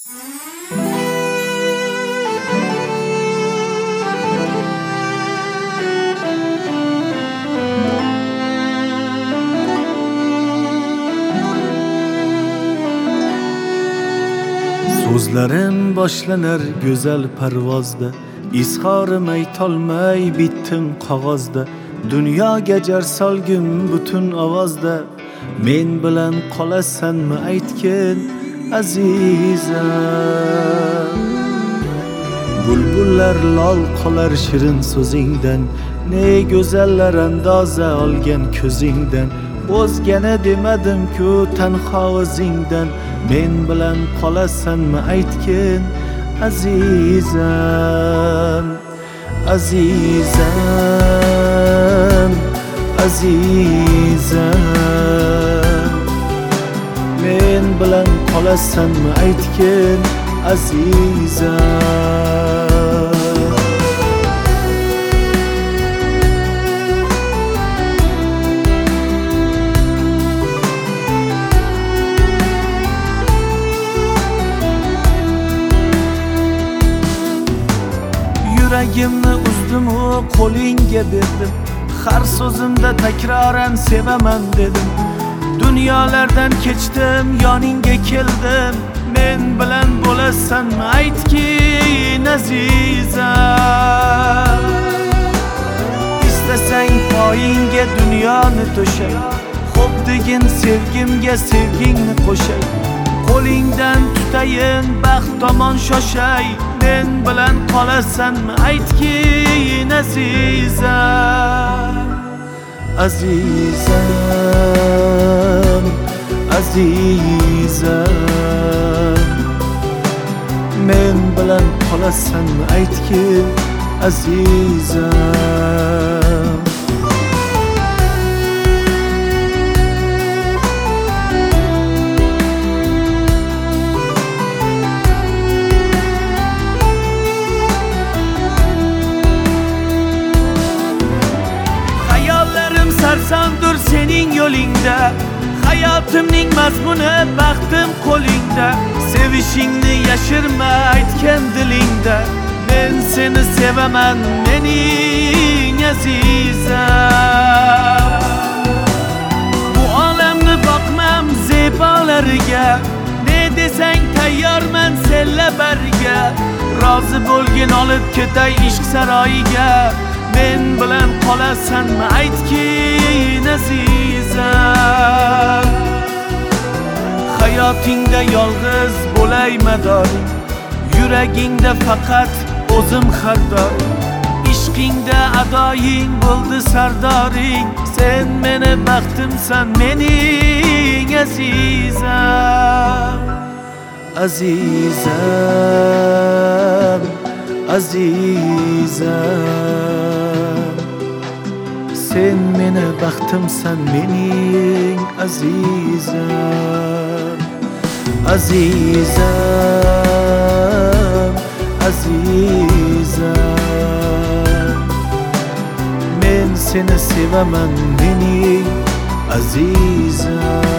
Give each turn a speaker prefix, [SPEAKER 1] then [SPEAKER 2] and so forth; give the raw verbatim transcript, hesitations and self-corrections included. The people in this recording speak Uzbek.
[SPEAKER 1] So'zlarim boshlanar go'zal parvozda, izhorim aytolmay bittim qog'ozda. Dunyoga jar solgim butun ovozda, men bilan qolasanmi aytgin azizam. Bulbullar lol qolar shirin so'zingdan, ne go'zallar andoza olgan ko'zingdan. O'zgani demadim-ku tanho o'zingdan, men bilan qolasanmi aytgin azizam. Azizam, azizam, men bilan qolasanmi aytgin azizam. Yuragimni uzdim u qo'lingga berdim, har so'zimda takroran sevaman dedim. Dunyolardan kechdim, yoningga keldim, men bilan bo'lasanmi aytgin azizam. Istasang poyingga dunyoni to'shay, xo'p degin sevgimga sevgingni qo'shay. Qo'lingdan tutayin baxt tomon shoshay, men bilan qolasanmi aytgin azizam. Azizam, azizam, men bilan qolasanmi aytgin azizam. Sarsandur sening yo'lingda, hayotimning mazmuni baxtim qo'lingda. Sevishingni yashirma aytgan dilingda, men seni sevaman mening azizam. Bu olamni boqmam zebolariga, ne desang tayyorman senla barga. Rozi bo'lgin olib ketay ishq saroyiga, men bilan qolasanmi aytgin azizam. Hayotingda yolg'iz bo'lay madoring, yuragingda faqat o'zim xardoring. Ishqingda adoying bo'ldi sardoring, sen meni baxtimsan mening azizam. Azizam, azizam, sen meni baxtimsan mening azizam. Azizam, azizam, men seni sevaman mening azizam.